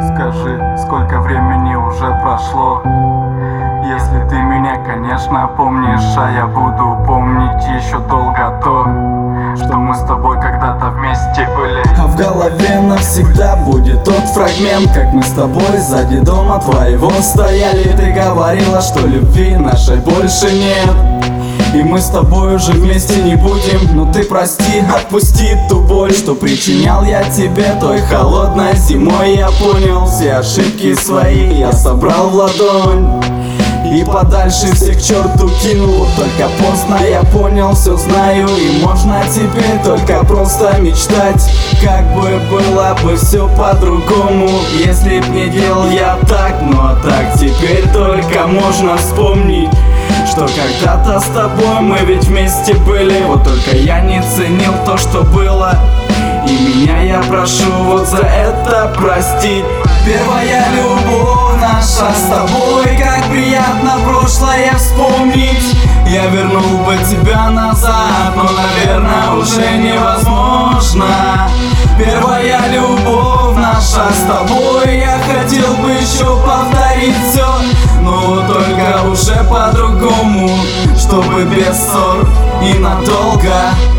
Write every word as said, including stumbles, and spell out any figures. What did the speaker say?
Скажи, сколько времени уже прошло? Если ты меня, конечно, помнишь, а я буду помнить еще долго то, что мы с тобой когда-то вместе были. А в голове навсегда будет тот фрагмент, как мы с тобой сзади дома твоего стояли. Ты говорила, что любви нашей больше нет, и мы с тобой уже вместе не будем. Но ты прости, отпусти ту боль, что причинял я тебе той холодной зимой. Я понял все ошибки свои, я собрал в ладонь и подальше всех к черту кинул. Только поздно я понял, все знаю, и можно теперь только просто мечтать. Как бы было бы все по-другому, если б не делал я так. Ну а так теперь только можно вспомнить, что когда-то с тобой мы ведь вместе были. Вот только я не ценил то, что было, и меня я прошу вот за это простить. Первая любовь наша с тобой, как приятно прошлое вспомнить. Я вернул бы тебя назад, но, наверное, уже невозможно. Первая любовь наша с тобой, я хотел бы еще повторить все, но только уже по-другому, чтобы без ссор и надолго.